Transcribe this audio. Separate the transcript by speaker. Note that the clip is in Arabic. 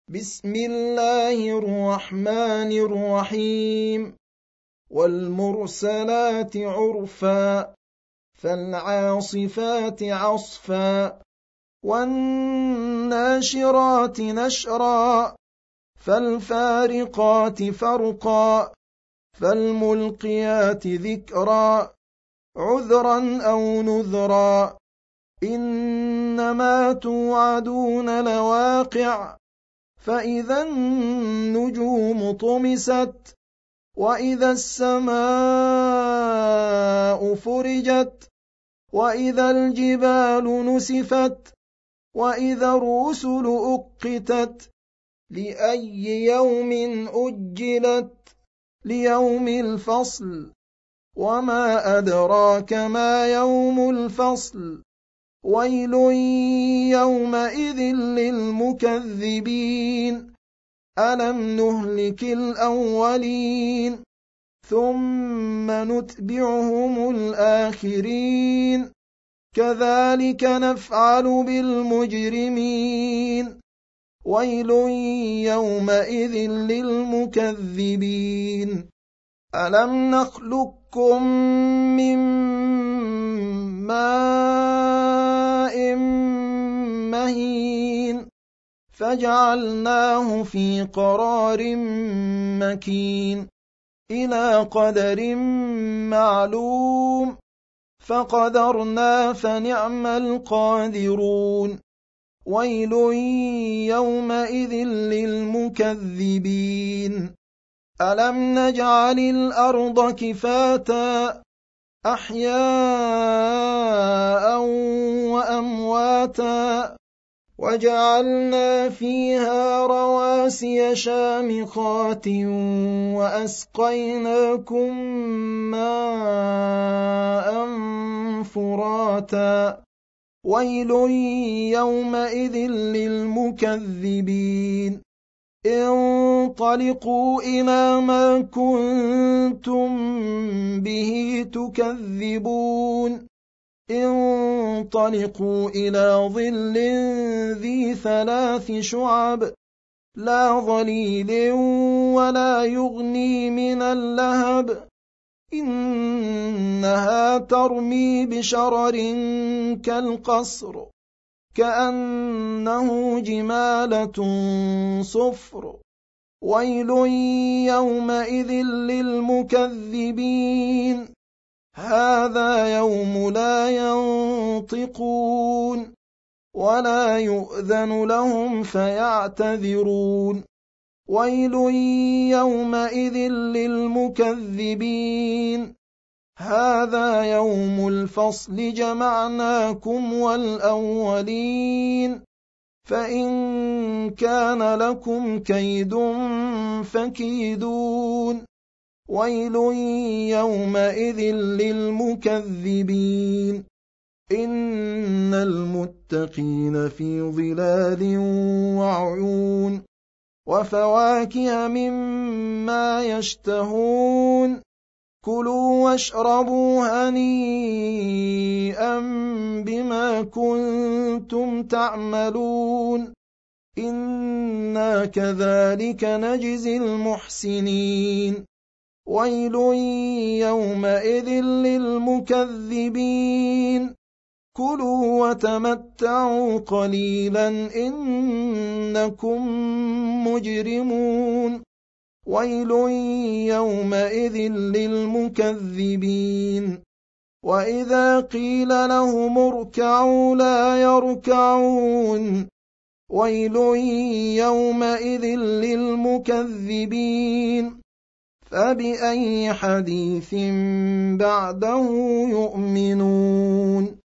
Speaker 1: بسم الله الرحمن الرحيم والمرسلات عرفا فالعاصفات عصفا والناشرات نشرا فالفارقات فرقا فالملقيات ذكرا عذرا أو نذرا إنما توعدون لواقع فإذا النجوم طمست وإذا السماء فرجت وإذا الجبال نسفت وإذا الرسل أقتت لأي يوم أجلت ليوم الفصل وما أدراك ما يوم الفصل ويل يومئذ للمكذبين ألم نهلك الأولين ثم نتبعهم الآخرين كذلك نفعل بالمجرمين ويل يومئذ للمكذبين ألم نخلقكم من ماء مهين فجعلناه في قرار مكين إلى قدر معلوم فقدرنا فنعم القادرون ويل يومئذ للمكذبين ألم نجعل الأرض كفاتا أحياء وأمواتا وجعلنا فيها رواسي شامخات وأسقيناكم ماء فراتا ويل يومئذ للمكذبين انطلقوا إلى ما كنتم به تكذبون انطلقوا إلى ظل ذي 3 شعب لا ظليل ولا يغني من اللهب إنها ترمي بشرر كالقصر كأنه جمالة صفر ويل يومئذ للمكذبين هذا يوم لا ينطقون ولا يؤذن لهم فيعتذرون ويل يومئذ للمكذبين هذا يوم الفصل جمعناكم والأولين فإن كان لكم كيد فكيدون ويل يومئذ للمكذبين إن المتقين في ظلال وعيون وفواكه مما يشتهون كلوا واشربوا هنيئا بما كنتم تعملون إنا كذلك نجزي المحسنين ويل يومئذ للمكذبين كلوا وتمتعوا قليلا إنكم مجرمون ويل يومئذ للمكذبين وإذا قيل لهم اركعوا لا يركعون ويل يومئذ للمكذبين فبأي حديث بعده يؤمنون